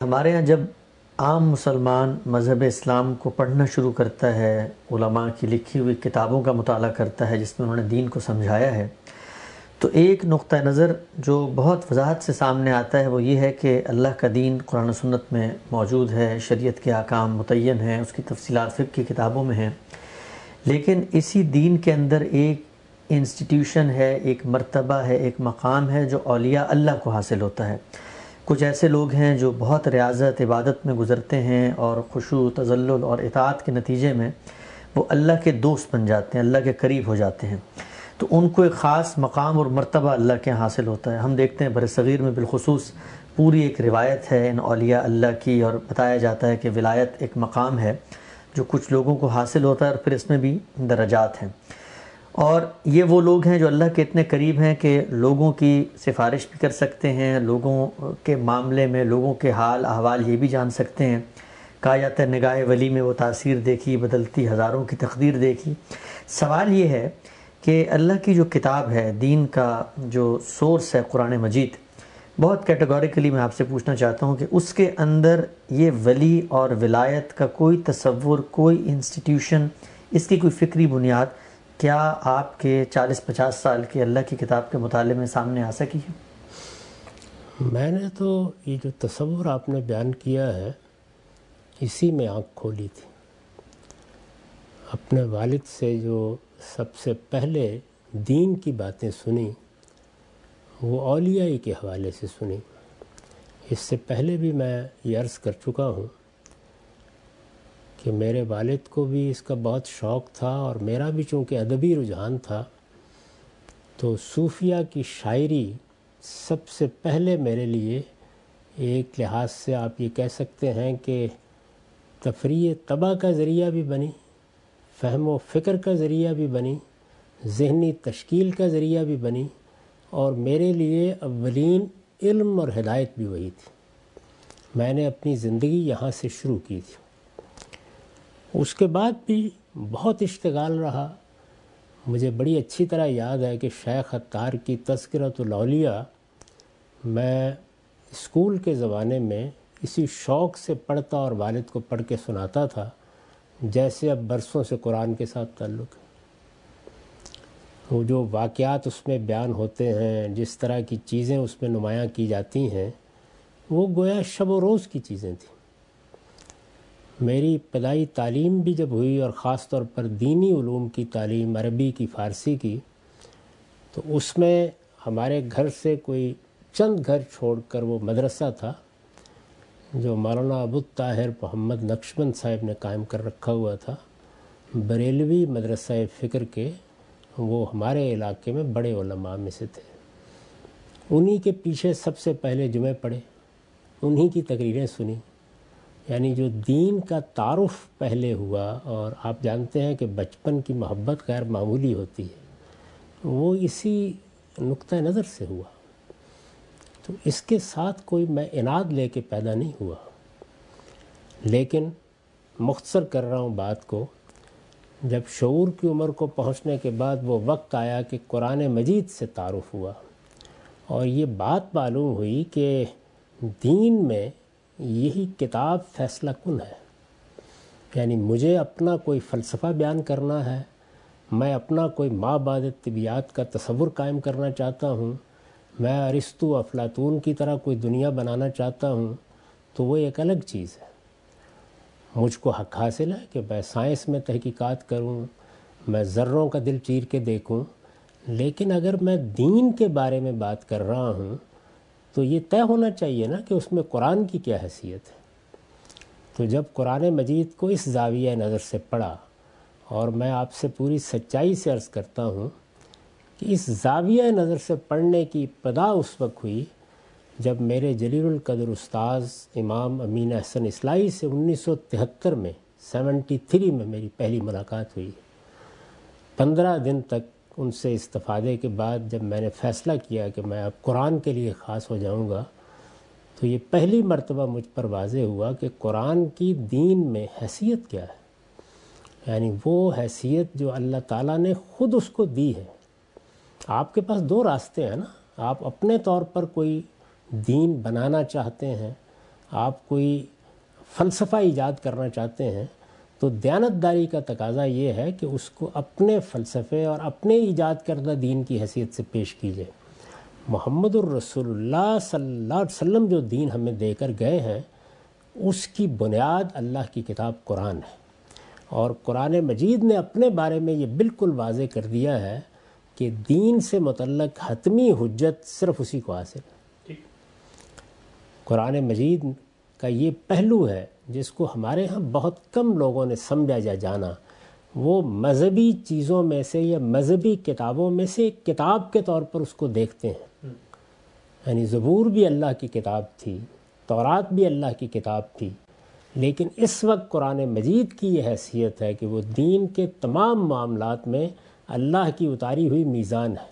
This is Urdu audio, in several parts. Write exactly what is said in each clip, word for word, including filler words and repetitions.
ہمارے ہاں جب عام مسلمان مذہب اسلام کو پڑھنا شروع کرتا ہے، علماء کی لکھی ہوئی کتابوں کا مطالعہ کرتا ہے جس میں انہوں نے دین کو سمجھایا ہے، تو ایک نقطہ نظر جو بہت وضاحت سے سامنے آتا ہے وہ یہ ہے کہ اللہ کا دین قرآن و سنت میں موجود ہے، شریعت کے احکام متعین ہیں، اس کی تفصیلات فقہ کی کتابوں میں ہیں، لیکن اسی دین کے اندر ایک انسٹیٹیوشن ہے، ایک مرتبہ ہے، ایک مقام ہے جو اولیاء اللہ کو حاصل ہوتا ہے۔ کچھ ایسے لوگ ہیں جو بہت ریاضت عبادت میں گزرتے ہیں اور خشوع تذلل اور اطاعت کے نتیجے میں وہ اللہ کے دوست بن جاتے ہیں، اللہ کے قریب ہو جاتے ہیں، تو ان کو ایک خاص مقام اور مرتبہ اللہ کے حاصل ہوتا ہے۔ ہم دیکھتے ہیں برصغیر میں بالخصوص پوری ایک روایت ہے ان اولیاء اللہ کی، اور بتایا جاتا ہے کہ ولایت ایک مقام ہے جو کچھ لوگوں کو حاصل ہوتا ہے، اور پھر اس میں بھی درجات ہیں، اور یہ وہ لوگ ہیں جو اللہ کے اتنے قریب ہیں کہ لوگوں کی سفارش بھی کر سکتے ہیں، لوگوں کے معاملے میں لوگوں کے حال احوال یہ بھی جان سکتے ہیں۔ کہا جاتا ہے نگاہ ولی میں وہ تاثیر دیکھی، بدلتی ہزاروں کی تقدیر دیکھی۔ سوال یہ ہے کہ اللہ کی جو کتاب ہے، دین کا جو سورس ہے قرآن مجید، بہت کیٹیگوریکلی میں آپ سے پوچھنا چاہتا ہوں کہ اس کے اندر یہ ولی اور ولایت کا کوئی تصور، کوئی انسٹیٹیوشن، اس کی کوئی فکری بنیاد کیا آپ کے چالیس پچاس سال کے اللہ کی کتاب کے مطالعے میں سامنے آ سکی ہے؟ میں نے تو یہ جو تصور آپ نے بیان کیا ہے اسی میں آنکھ کھولی تھی۔ اپنے والد سے جو سب سے پہلے دین کی باتیں سنی وہ اولیاء کے حوالے سے سنی۔ اس سے پہلے بھی میں یہ عرض کر چکا ہوں کہ میرے والد کو بھی اس کا بہت شوق تھا، اور میرا بھی چونکہ ادبی رجحان تھا، تو صوفیہ کی شاعری سب سے پہلے میرے لیے ایک لحاظ سے آپ یہ کہہ سکتے ہیں کہ تفریح طبع کا ذریعہ بھی بنی، فہم و فکر کا ذریعہ بھی بنی، ذہنی تشکیل کا ذریعہ بھی بنی، اور میرے لیے اولین علم اور ہدایت بھی وہی تھی۔ میں نے اپنی زندگی یہاں سے شروع کی تھی۔ اس کے بعد بھی بہت اشتغال رہا۔ مجھے بڑی اچھی طرح یاد ہے کہ شیخ عطار کی تذکرۃ الاولیاء میں اسکول کے زمانے میں اسی شوق سے پڑھتا اور والد کو پڑھ کے سناتا تھا جیسے اب برسوں سے قرآن کے ساتھ تعلق ہے۔ وہ جو واقعات اس میں بیان ہوتے ہیں، جس طرح کی چیزیں اس میں نمایاں کی جاتی ہیں، وہ گویا شب و روز کی چیزیں تھیں۔ میری ابتدائی تعلیم بھی جب ہوئی، اور خاص طور پر دینی علوم کی تعلیم، عربی کی، فارسی کی، تو اس میں ہمارے گھر سے کوئی چند گھر چھوڑ کر وہ مدرسہ تھا جو مولانا ابو طاہر محمد نقشبند صاحب نے قائم کر رکھا ہوا تھا، بریلوی مدرسہ فکر کے۔ وہ ہمارے علاقے میں بڑے علماء میں سے تھے۔ انہی کے پیچھے سب سے پہلے جمعے پڑھے، انہی کی تقریریں سنی، یعنی جو دین کا تعارف پہلے ہوا۔ اور آپ جانتے ہیں کہ بچپن کی محبت غیر معمولی ہوتی ہے، وہ اسی نقطہ نظر سے ہوا۔ تو اس کے ساتھ کوئی میں اناد لے کے پیدا نہیں ہوا، لیکن مختصر کر رہا ہوں بات کو، جب شعور کی عمر کو پہنچنے کے بعد وہ وقت آیا کہ قرآن مجید سے تعارف ہوا، اور یہ بات معلوم ہوئی کہ دین میں یہی کتاب فیصلہ کن ہے۔ یعنی مجھے اپنا کوئی فلسفہ بیان کرنا ہے، میں اپنا کوئی ما بعد طبیعت کا تصور قائم کرنا چاہتا ہوں، میں ارسطو افلاطون کی طرح کوئی دنیا بنانا چاہتا ہوں، تو وہ ایک الگ چیز ہے۔ مجھ کو حق حاصل ہے کہ میں سائنس میں تحقیقات کروں، میں ذروں کا دل چیر کے دیکھوں، لیکن اگر میں دین کے بارے میں بات کر رہا ہوں تو یہ طے ہونا چاہیے نا کہ اس میں قرآن کی کیا حیثیت ہے۔ تو جب قرآن مجید کو اس زاویہ نظر سے پڑھا، اور میں آپ سے پوری سچائی سے عرض کرتا ہوں کہ اس زاویہ نظر سے پڑھنے کی ابتدا اس وقت ہوئی جب میرے جلیل القدر استاذ امام امین احسن اصلاحی سے انیس سو تہتر میں سیونٹی تھری میں میری پہلی ملاقات ہوئی۔ پندرہ دن تک ان سے استفادے کے بعد جب میں نے فیصلہ کیا کہ میں اب قرآن کے لیے خاص ہو جاؤں گا، تو یہ پہلی مرتبہ مجھ پر واضح ہوا کہ قرآن کی دین میں حیثیت کیا ہے، یعنی وہ حیثیت جو اللہ تعالیٰ نے خود اس کو دی ہے۔ آپ کے پاس دو راستے ہیں نا، آپ اپنے طور پر کوئی دین بنانا چاہتے ہیں، آپ کوئی فلسفہ ایجاد کرنا چاہتے ہیں تو دیانتداری کا تقاضا یہ ہے کہ اس کو اپنے فلسفے اور اپنے ایجاد کردہ دین کی حیثیت سے پیش کیجیے۔ محمد الرسول اللہ صلی اللہ علیہ وسلم جو دین ہمیں دے کر گئے ہیں اس کی بنیاد اللہ کی کتاب قرآن ہے، اور قرآن مجید نے اپنے بارے میں یہ بالکل واضح کر دیا ہے کہ دین سے متعلق حتمی حجت صرف اسی کو حاصل ہے۔ قرآن مجید کا یہ پہلو ہے جس کو ہمارے ہاں بہت کم لوگوں نے سمجھا یا جانا، وہ مذہبی چیزوں میں سے یا مذہبی کتابوں میں سے ایک کتاب کے طور پر اس کو دیکھتے ہیں۔ یعنی زبور بھی اللہ کی کتاب تھی، تورات بھی اللہ کی کتاب تھی، لیکن اس وقت قرآن مجید کی یہ حیثیت ہے کہ وہ دین کے تمام معاملات میں اللہ کی اتاری ہوئی میزان ہے۔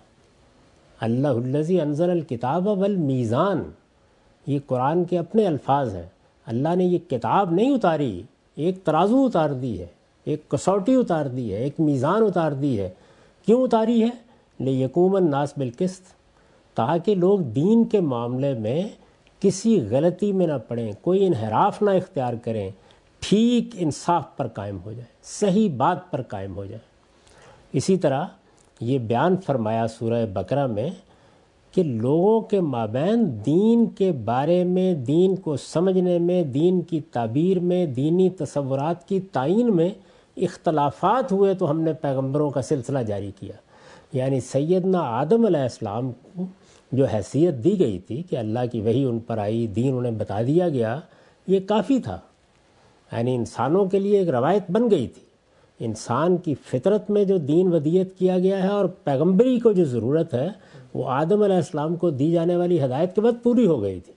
اللہ الذی انزل الکتاب والمیزان، یہ قرآن کے اپنے الفاظ ہیں۔ اللہ نے یہ کتاب نہیں اتاری، ایک ترازو اتار دی ہے، ایک کسوٹی اتار دی ہے، ایک میزان اتار دی ہے۔ کیوں اتاری ہے؟ لیقوم الناس بالقسط، تاکہ لوگ دین کے معاملے میں کسی غلطی میں نہ پڑیں، کوئی انحراف نہ اختیار کریں، ٹھیک انصاف پر قائم ہو جائے، صحیح بات پر قائم ہو جائے۔ اسی طرح یہ بیان فرمایا سورہ بقرہ میں کہ لوگوں کے مابین دین کے بارے میں، دین کو سمجھنے میں، دین کی تعبیر میں، دینی تصورات کی تعین میں اختلافات ہوئے تو ہم نے پیغمبروں کا سلسلہ جاری کیا۔ یعنی سیدنا آدم علیہ السلام کو جو حیثیت دی گئی تھی کہ اللہ کی وحی ان پر آئی، دین انہیں بتا دیا گیا، یہ کافی تھا۔ یعنی انسانوں کے لیے ایک روایت بن گئی تھی۔ انسان کی فطرت میں جو دین ودیت کیا گیا ہے اور پیغمبری کو جو ضرورت ہے وہ آدم علیہ السلام کو دی جانے والی ہدایت کے بعد پوری ہو گئی تھی۔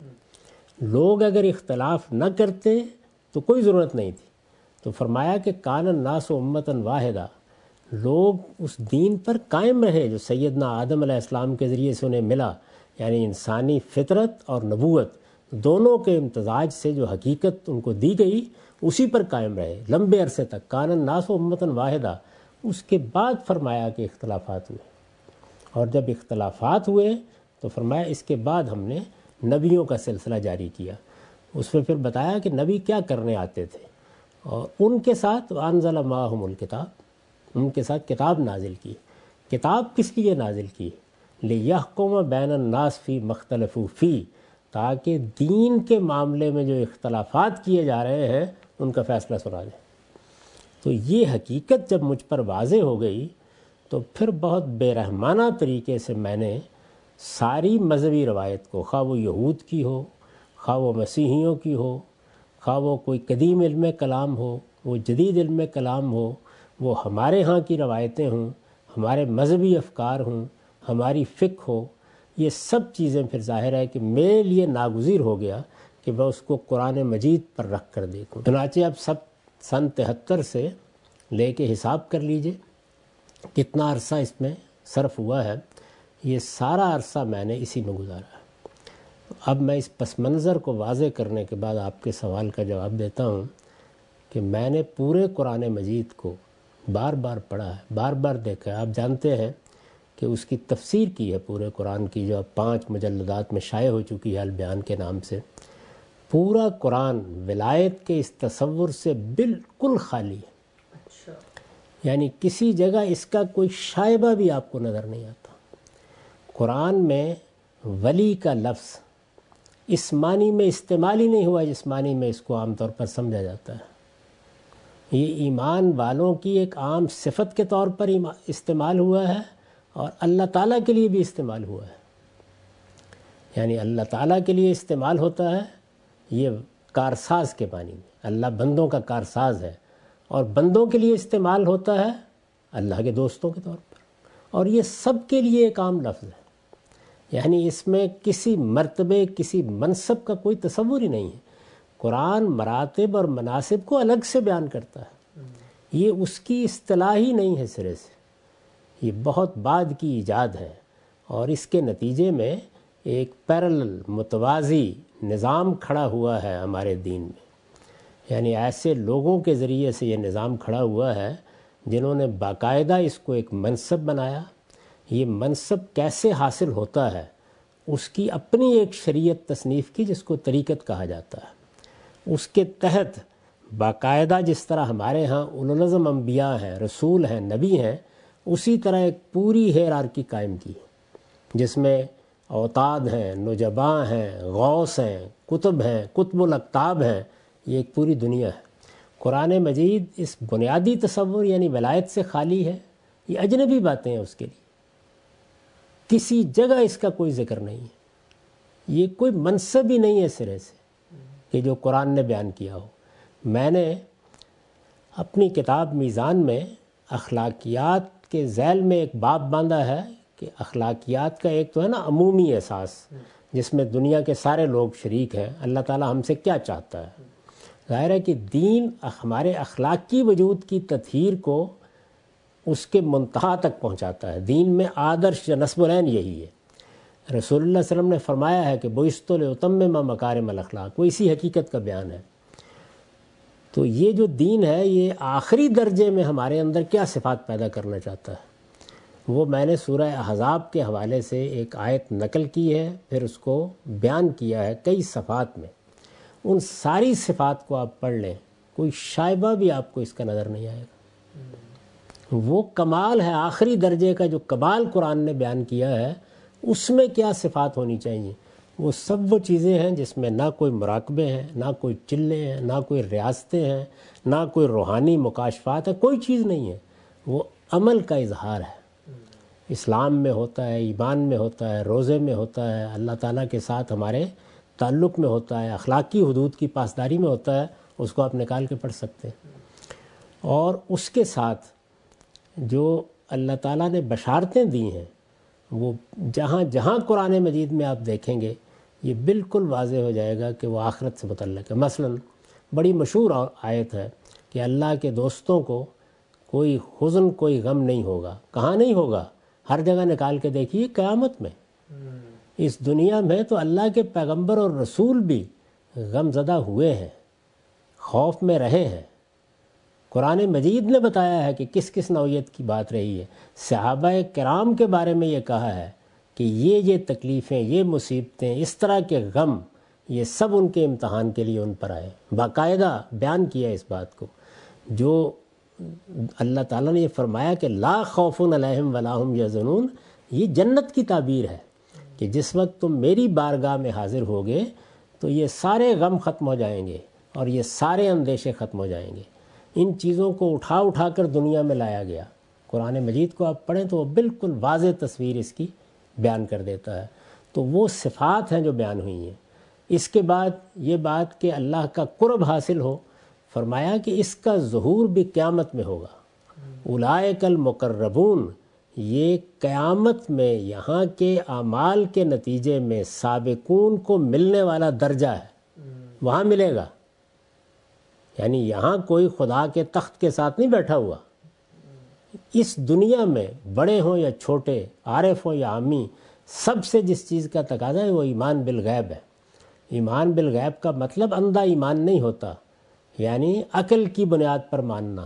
لوگ اگر اختلاف نہ کرتے تو کوئی ضرورت نہیں تھی۔ تو فرمایا کہ کان الناس امتاً واحدہ، لوگ اس دین پر قائم رہے جو سیدنا آدم علیہ السلام کے ذریعے سے انہیں ملا، یعنی انسانی فطرت اور نبوت دونوں کے امتزاج سے جو حقیقت ان کو دی گئی اسی پر قائم رہے لمبے عرصے تک۔ کان الناس امتاً واحدہ، اس کے بعد فرمایا کہ اختلافات ہوئے، اور جب اختلافات ہوئے تو فرمایا اس کے بعد ہم نے نبیوں کا سلسلہ جاری کیا۔ اس میں پھر بتایا کہ نبی کیا کرنے آتے تھے، اور ان کے ساتھ انزل معہم الکتاب، ان کے ساتھ کتاب نازل کی۔ کتاب کس لیے نازل کی؟ لیحکم بین الناس فی مختلفوا فی، تاکہ دین کے معاملے میں جو اختلافات کیے جا رہے ہیں ان کا فیصلہ سنا جائے۔ تو یہ حقیقت جب مجھ پر واضح ہو گئی تو پھر بہت بے رحمانہ طریقے سے میں نے ساری مذہبی روایت کو، خواہ وہ یہود کی ہو، خواہ وہ مسیحیوں کی ہو، خواہ وہ کوئی قدیم علم کلام ہو، وہ جدید علم کلام ہو، وہ ہمارے ہاں کی روایتیں ہوں، ہمارے مذہبی افکار ہوں، ہماری فقہ ہو، یہ سب چیزیں پھر ظاہر ہے کہ میرے لیے ناگزیر ہو گیا کہ میں اس کو قرآن مجید پر رکھ کر دیکھوں۔ چنانچہ اب سب سن تہتر سے لے کے حساب کر لیجئے کتنا عرصہ اس میں صرف ہوا ہے، یہ سارا عرصہ میں نے اسی میں گزارا ہے۔ اب میں اس پس منظر کو واضح کرنے کے بعد آپ کے سوال کا جواب دیتا ہوں کہ میں نے پورے قرآن مجید کو بار بار پڑھا ہے، بار بار دیکھا ہے۔ آپ جانتے ہیں کہ اس کی تفسیر کی ہے پورے قرآن کی، جو اب پانچ مجلدات میں شائع ہو چکی ہے البیان کے نام سے۔ پورا قرآن ولایت کے اس تصور سے بالکل خالی ہے، یعنی کسی جگہ اس کا کوئی شائبہ بھی آپ کو نظر نہیں آتا۔ قرآن میں ولی کا لفظ اس معنی میں استعمال ہی نہیں ہوا جس معنی میں اس کو عام طور پر سمجھا جاتا ہے۔ یہ ایمان والوں کی ایک عام صفت کے طور پر استعمال ہوا ہے اور اللہ تعالیٰ کے لیے بھی استعمال ہوا ہے۔ یعنی اللہ تعالیٰ کے لیے استعمال ہوتا ہے یہ کارساز کے معنی میں، اللہ بندوں کا کارساز ہے، اور بندوں کے لیے استعمال ہوتا ہے اللہ کے دوستوں کے طور پر، اور یہ سب کے لیے ایک عام لفظ ہے۔ یعنی اس میں کسی مرتبے، کسی منصب کا کوئی تصور ہی نہیں ہے۔ قرآن مراتب اور مناسب کو الگ سے بیان کرتا ہے، یہ اس کی اصطلاح ہی نہیں ہے سرے سے، یہ بہت بعد کی ایجاد ہے، اور اس کے نتیجے میں ایک پیرلل متوازی نظام کھڑا ہوا ہے ہمارے دین میں۔ یعنی ایسے لوگوں کے ذریعے سے یہ نظام کھڑا ہوا ہے جنہوں نے باقاعدہ اس کو ایک منصب بنایا۔ یہ منصب کیسے حاصل ہوتا ہے اس کی اپنی ایک شریعت تصنیف کی جس کو طریقت کہا جاتا ہے۔ اس کے تحت باقاعدہ جس طرح ہمارے ہاں اولو العزم انبیاء ہیں، رسول ہیں، نبی ہیں، اسی طرح ایک پوری ہیرارکی قائم کی جس میں اوتاد ہیں، نجباں ہیں، غوث ہیں، کتب ہیں، قطب الاقطاب ہیں. یہ ایک پوری دنیا ہے. قرآن مجید اس بنیادی تصور یعنی ولایت سے خالی ہے. یہ اجنبی باتیں ہیں اس کے لیے. کسی جگہ اس کا کوئی ذکر نہیں ہے. یہ کوئی منصب ہی نہیں ہے سرے سے کہ جو قرآن نے بیان کیا ہو. میں نے اپنی کتاب میزان میں اخلاقیات کے ذیل میں ایک باب باندھا ہے کہ اخلاقیات کا ایک تو ہے نا عمومی احساس جس میں دنیا کے سارے لوگ شریک ہیں. اللہ تعالیٰ ہم سے کیا چاہتا ہے؟ ظاہر ہے کہ دین ہمارے اخلاقی وجود کی تطہیر کو اس کے منتہا تک پہنچاتا ہے. دین میں آدرش یا نصب العین یہی ہے. رسول اللہ صلی اللہ علیہ وسلم نے فرمایا ہے کہ بعثت لأتمم مکارم الاخلاق، وہ اسی حقیقت کا بیان ہے. تو یہ جو دین ہے یہ آخری درجے میں ہمارے اندر کیا صفات پیدا کرنا چاہتا ہے، وہ میں نے سورہ احزاب کے حوالے سے ایک آیت نقل کی ہے، پھر اس کو بیان کیا ہے کئی صفات میں. ان ساری صفات کو آپ پڑھ لیں، کوئی شائبہ بھی آپ کو اس کا نظر نہیں آئے گا. وہ کمال ہے آخری درجے کا جو کمال قرآن نے بیان کیا ہے. اس میں کیا صفات ہونی چاہیے؟ وہ سب وہ چیزیں ہیں جس میں نہ کوئی مراقبے ہیں، نہ کوئی چلے ہیں، نہ کوئی ریاستیں ہیں، نہ کوئی روحانی مکاشفات ہے. کوئی چیز نہیں ہے. وہ عمل کا اظہار ہے. اسلام میں ہوتا ہے، ایمان میں ہوتا ہے، روزے میں ہوتا ہے، اللہ تعالیٰ کے ساتھ ہمارے تعلق میں ہوتا ہے، اخلاقی حدود کی پاسداری میں ہوتا ہے. اس کو آپ نکال کے پڑھ سکتے ہیں. اور اس کے ساتھ جو اللہ تعالیٰ نے بشارتیں دی ہیں وہ جہاں جہاں قرآن مجید میں آپ دیکھیں گے یہ بالکل واضح ہو جائے گا کہ وہ آخرت سے متعلق ہے. مثلا بڑی مشہور آیت ہے کہ اللہ کے دوستوں کو کوئی حزن کوئی غم نہیں ہوگا. کہاں نہیں ہوگا؟ ہر جگہ نکال کے دیکھیے. قیامت میں، اس دنیا میں تو اللہ کے پیغمبر اور رسول بھی غم زدہ ہوئے ہیں، خوف میں رہے ہیں. قرآن مجید نے بتایا ہے کہ کس کس نوعیت کی بات رہی ہے. صحابہ کرام کے بارے میں یہ کہا ہے کہ یہ یہ تکلیفیں، یہ مصیبتیں، اس طرح کے غم، یہ سب ان کے امتحان کے لیے ان پر آئے. باقاعدہ بیان کیا اس بات کو. جو اللہ تعالیٰ نے یہ فرمایا کہ لا خوف علیہم ولا ہم یحزنون، یہ جنت کی تعبیر ہے کہ جس وقت تم میری بارگاہ میں حاضر ہوگے تو یہ سارے غم ختم ہو جائیں گے اور یہ سارے اندیشے ختم ہو جائیں گے. ان چیزوں کو اٹھا اٹھا کر دنیا میں لایا گیا. قرآن مجید کو آپ پڑھیں تو وہ بالکل واضح تصویر اس کی بیان کر دیتا ہے. تو وہ صفات ہیں جو بیان ہوئی ہیں. اس کے بعد یہ بات کہ اللہ کا قرب حاصل ہو، فرمایا کہ اس کا ظہور بھی قیامت میں ہوگا. اولئک المقربون، یہ قیامت میں یہاں کے اعمال کے نتیجے میں سابقون کو ملنے والا درجہ ہے، وہاں ملے گا. یعنی یہاں کوئی خدا کے تخت کے ساتھ نہیں بیٹھا ہوا. اس دنیا میں بڑے ہوں یا چھوٹے، عارف ہوں یا عامی، سب سے جس چیز کا تقاضا ہے وہ ایمان بالغیب ہے. ایمان بالغیب کا مطلب اندھا ایمان نہیں ہوتا، یعنی عقل کی بنیاد پر ماننا،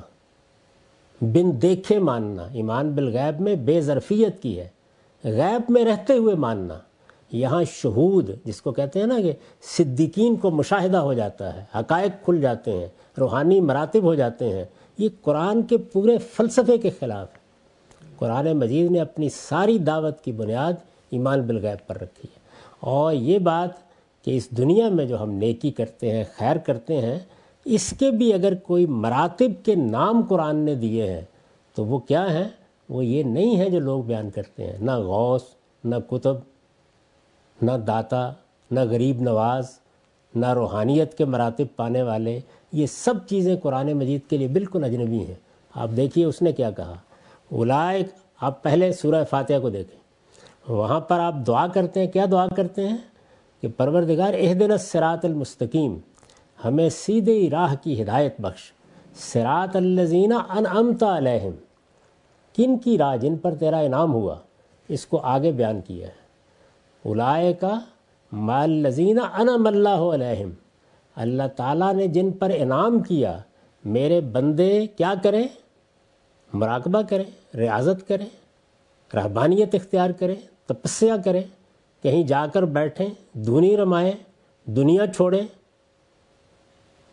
بن دیکھے ماننا. ایمان بالغیب میں بے ظرفیت کی ہے، غیب میں رہتے ہوئے ماننا. یہاں شہود جس کو کہتے ہیں نا کہ صدیقین کو مشاہدہ ہو جاتا ہے، حقائق کھل جاتے ہیں، روحانی مراتب ہو جاتے ہیں. یہ قرآن کے پورے فلسفے کے خلاف ہے. قرآن مجید نے اپنی ساری دعوت کی بنیاد ایمان بالغیب پر رکھی ہے. اور یہ بات کہ اس دنیا میں جو ہم نیکی کرتے ہیں، خیر کرتے ہیں، اس کے بھی اگر کوئی مراتب کے نام قرآن نے دیے ہیں تو وہ کیا ہیں؟ وہ یہ نہیں ہے جو لوگ بیان کرتے ہیں. نہ غوث، نہ کتب، نہ داتا، نہ غریب نواز، نہ روحانیت کے مراتب پانے والے. یہ سب چیزیں قرآن مجید کے لیے بالکل اجنبی ہیں. آپ دیکھیے اس نے کیا کہا. اولئک، آپ پہلے سورہ فاتحہ کو دیکھیں، وہاں پر آپ دعا کرتے ہیں. کیا دعا کرتے ہیں؟ کہ پروردگار اہدنا الصراط المستقیم، ہمیں سیدھے راہ کی ہدایت بخش. صراط الذین انعمت علیہم، کن کی راہ؟ جن پر تیرا انعام ہوا. اس کو آگے بیان کیا ہے. اولئک مع الذین انعم اللہ علیہم، اللہ تعالیٰ نے جن پر انعام کیا. میرے بندے کیا کریں؟ مراقبہ کریں، ریاضت کریں، رہبانیت اختیار کریں، تپسیا کریں، کہیں جا کر بیٹھیں، دھونی رمائیں، دنیا چھوڑیں.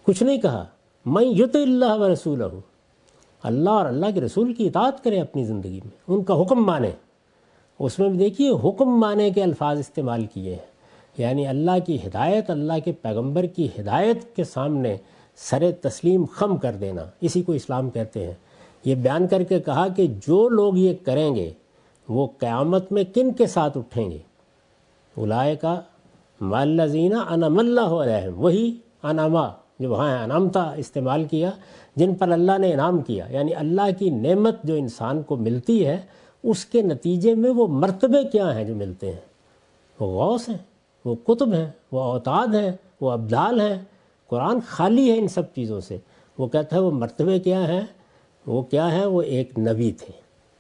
کچھ نہیں کہا من یطع اللہ و رسولہ، اللہ اور اللہ کے رسول کی اطاعت کرے اپنی زندگی میں، ان کا حکم مانے۔ اس میں بھی دیکھیے حکم مانے کے الفاظ استعمال کیے ہیں، یعنی اللہ کی ہدایت، اللہ کے پیغمبر کی ہدایت کے سامنے سر تسلیم خم کر دینا، اسی کو اسلام کہتے ہیں۔ یہ بیان کر کے کہا کہ جو لوگ یہ کریں گے وہ قیامت میں کن کے ساتھ اٹھیں گے؟ اولئک مع الذین انعم اللہ علیہم، وہی انعما جو وہاں انعمتا استعمال کیا، جن پر اللہ نے انعام کیا، یعنی اللہ کی نعمت جو انسان کو ملتی ہے اس کے نتیجے میں وہ مرتبے کیا ہیں جو ملتے ہیں؟ وہ غوث ہیں، وہ قطب ہیں، وہ اوتاد ہیں، وہ ابدال ہیں۔ قرآن خالی ہے ان سب چیزوں سے۔ وہ کہتا ہے وہ مرتبے کیا ہیں؟ وہ کیا ہیں؟ وہ ایک نبی تھے،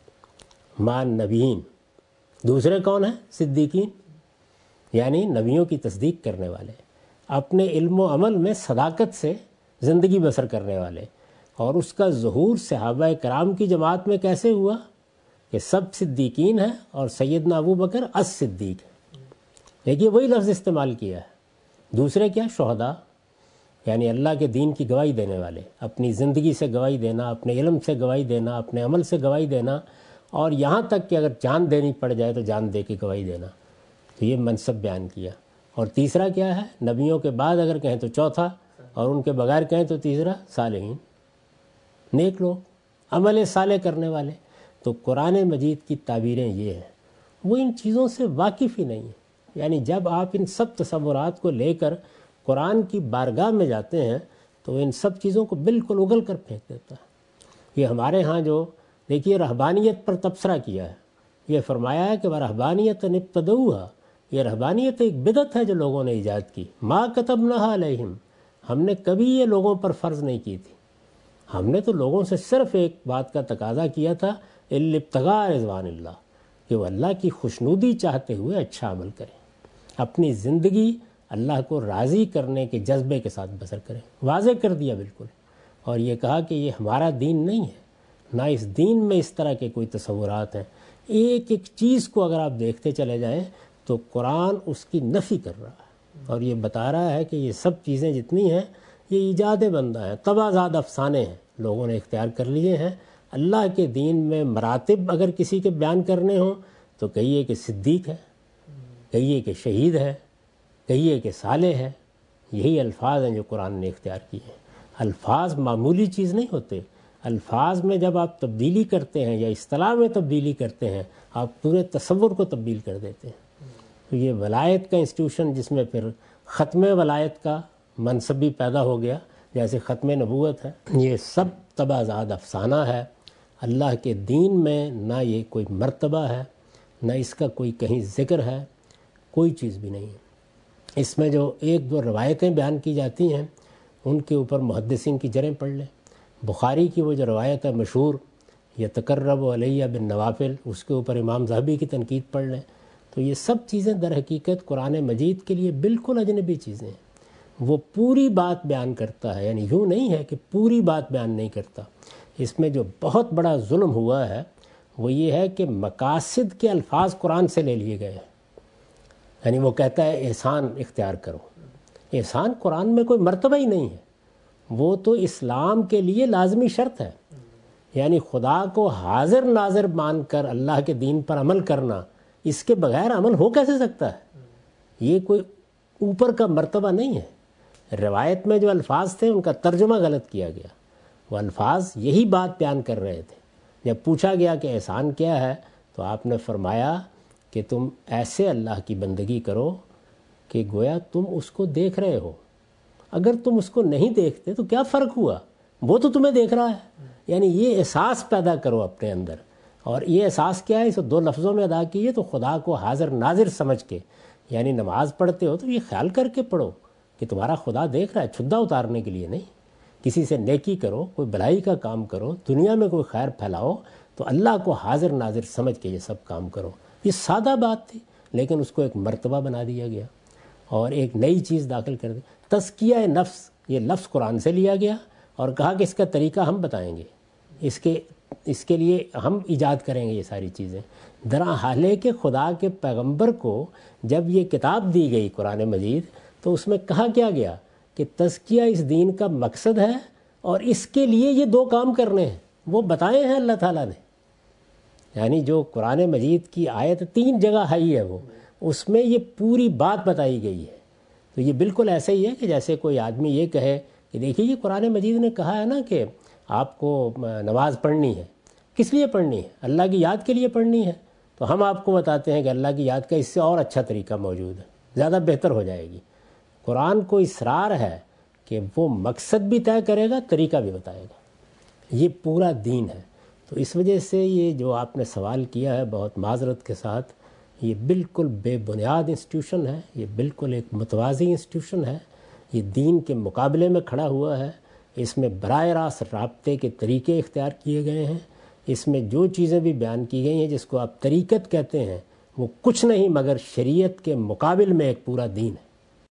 مع النبیین۔ دوسرے کون ہیں؟ صدیقین، یعنی نبیوں کی تصدیق کرنے والے، اپنے علم و عمل میں صداقت سے زندگی بسر کرنے والے۔ اور اس کا ظہور صحابہ کرام کی جماعت میں کیسے ہوا کہ سب صدیقین ہیں اور سیدنا ابو بکر الصدیق ہے۔ دیکھیے وہی لفظ استعمال کیا ہے۔ دوسرے کیا؟ شہداء، یعنی اللہ کے دین کی گواہی دینے والے، اپنی زندگی سے گواہی دینا، اپنے علم سے گواہی دینا، اپنے عمل سے گواہی دینا، اور یہاں تک کہ اگر جان دینی پڑ جائے تو جان دے کے گواہی دینا۔ تو یہ منصب بیان کیا۔ اور تیسرا کیا ہے؟ نبیوں کے بعد اگر کہیں تو چوتھا، اور ان کے بغیر کہیں تو تیسرا صالحین، نیک لوگ، عمل صالح کرنے والے۔ تو قرآن مجید کی تعبیریں یہ ہیں۔ وہ ان چیزوں سے واقف ہی نہیں ہے، یعنی جب آپ ان سب تصورات کو لے کر قرآن کی بارگاہ میں جاتے ہیں تو ان سب چیزوں کو بالکل اگل کر پھینک دیتا ہے۔ یہ ہمارے ہاں جو دیکھیے رہبانیت پر تبصرہ کیا ہے، یہ فرمایا ہے کہ وَرَهْبَانِيَةً ابْتَدَعُوهَا، یہ رہبانیت ایک بدعت ہے جو لوگوں نے ایجاد کی، مَا كَتَبْنَاهَا عَلَيْهِمْ، ہم نے کبھی یہ لوگوں پر فرض نہیں کی تھی، ہم نے تو لوگوں سے صرف ایک بات کا تقاضا کیا تھا، إِلَّا ابْتِغَاءَ رِضْوَانِ اللَّهِ، کہ وہ اللہ کی خوشنودی چاہتے ہوئے اچھا عمل کریں، اپنی زندگی اللہ کو راضی کرنے کے جذبے کے ساتھ بسر کریں۔ واضح کر دیا بالکل، اور یہ کہا کہ یہ ہمارا دین نہیں ہے، نہ اس دین میں اس طرح کے کوئی تصورات ہیں۔ ایک ایک چیز کو اگر آپ دیکھتے چلے جائیں تو قرآن اس کی نفی کر رہا ہے، اور یہ بتا رہا ہے کہ یہ سب چیزیں جتنی ہیں یہ ایجاد بندہ ہیں، تبازاد افسانے ہیں، لوگوں نے اختیار کر لیے ہیں۔ اللہ کے دین میں مراتب اگر کسی کے بیان کرنے ہوں تو کہیے کہ صدیق ہے، کہیے کہ شہید ہے، کہیے کہ صالح ہے۔ یہی الفاظ ہیں جو قرآن نے اختیار کیے ہیں۔ الفاظ معمولی چیز نہیں ہوتے، الفاظ میں جب آپ تبدیلی کرتے ہیں یا اصطلاح میں تبدیلی کرتے ہیں آپ پورے تصور کو تبدیل کر دیتے ہیں۔ تو یہ ولایت کا انسٹیٹیوشن جس میں پھر ختم ولایت کا منصب بھی پیدا ہو گیا، جیسے ختم نبوت ہے، یہ سب تبازاد افسانہ ہے۔ اللہ کے دین میں نہ یہ کوئی مرتبہ ہے، نہ اس کا کوئی کہیں ذکر ہے، کوئی چیز بھی نہیں ہے۔ اس میں جو ایک دو روایتیں بیان کی جاتی ہیں ان کے اوپر محدثین کی جریں پڑھ لیں۔ بخاری کی وہ جو روایت ہے مشہور، یتقرب علیہ بالنوافل، اس کے اوپر امام ذہبی کی تنقید پڑھ لیں۔ تو یہ سب چیزیں در حقیقت قرآن مجید کے لیے بالکل اجنبی چیزیں ہیں۔ وہ پوری بات بیان کرتا ہے، یعنی یوں نہیں ہے کہ پوری بات بیان نہیں کرتا۔ اس میں جو بہت بڑا ظلم ہوا ہے وہ یہ ہے کہ مقاصد کے الفاظ قرآن سے لے لیے گئے ہیں، یعنی وہ کہتا ہے احسان اختیار کرو۔ احسان قرآن میں کوئی مرتبہ ہی نہیں ہے، وہ تو اسلام کے لیے لازمی شرط ہے، یعنی خدا کو حاضر ناظر مان کر اللہ کے دین پر عمل کرنا، اس کے بغیر عمل ہو کیسے سکتا ہے؟ یہ کوئی اوپر کا مرتبہ نہیں ہے۔ روایت میں جو الفاظ تھے ان کا ترجمہ غلط کیا گیا، وہ الفاظ یہی بات بیان کر رہے تھے۔ جب پوچھا گیا کہ احسان کیا ہے تو آپ نے فرمایا کہ تم ایسے اللہ کی بندگی کرو کہ گویا تم اس کو دیکھ رہے ہو، اگر تم اس کو نہیں دیکھتے تو کیا فرق ہوا، وہ تو تمہیں دیکھ رہا ہے۔ یعنی یہ احساس پیدا کرو اپنے اندر، اور یہ احساس کیا ہے، اسے دو لفظوں میں ادا کیے تو خدا کو حاضر ناظر سمجھ کے، یعنی نماز پڑھتے ہو تو یہ خیال کر کے پڑھو کہ تمہارا خدا دیکھ رہا ہے، چھدا اتارنے کے لیے نہیں۔ کسی سے نیکی کرو، کوئی بھلائی کا کام کرو، دنیا میں کوئی خیر پھیلاؤ تو اللہ کو حاضر ناظر سمجھ کے یہ سب کام کرو۔ یہ سادہ بات تھی، لیکن اس کو ایک مرتبہ بنا دیا گیا اور ایک نئی چیز داخل کر دی۔ تزکیہ نفس، یہ لفظ قرآن سے لیا گیا اور کہا کہ اس کا طریقہ ہم بتائیں گے، اس کے اس کے لیے ہم ایجاد کریں گے یہ ساری چیزیں۔ درا حالے کہ خدا کے پیغمبر کو جب یہ کتاب دی گئی قرآن مجید تو اس میں کہا کیا گیا کہ تزکیہ اس دین کا مقصد ہے اور اس کے لیے یہ دو کام کرنے ہیں، وہ بتائے ہیں اللہ تعالیٰ نے. یعنی جو قرآن مجید کی آیت تین جگہ آئی ہے، وہ اس میں یہ پوری بات بتائی گئی ہے. تو یہ بالکل ایسا ہی ہے کہ جیسے کوئی آدمی یہ کہے کہ دیکھیے یہ قرآن مجید نے کہا ہے نا کہ آپ کو نماز پڑھنی ہے. کس لیے پڑھنی ہے؟ اللہ کی یاد کے لیے پڑھنی ہے. تو ہم آپ کو بتاتے ہیں کہ اللہ کی یاد کا اس سے اور اچھا طریقہ موجود ہے، زیادہ بہتر ہو جائے گی. قرآن کو اصرار ہے کہ وہ مقصد بھی طے کرے گا، طریقہ بھی بتائے گا. یہ پورا دین ہے. تو اس وجہ سے یہ جو آپ نے سوال کیا ہے بہت معذرت کے ساتھ، یہ بالکل بے بنیاد انسٹیٹیوشن ہے، یہ بالکل ایک متوازی انسٹیٹیوشن ہے. یہ دین کے مقابلے میں کھڑا ہوا ہے. اس میں براہ راست رابطے کے طریقے اختیار کیے گئے ہیں. اس میں جو چیزیں بھی بیان کی گئی ہیں جس کو آپ طریقت کہتے ہیں، وہ کچھ نہیں مگر شریعت کے مقابل میں ایک پورا دین ہے.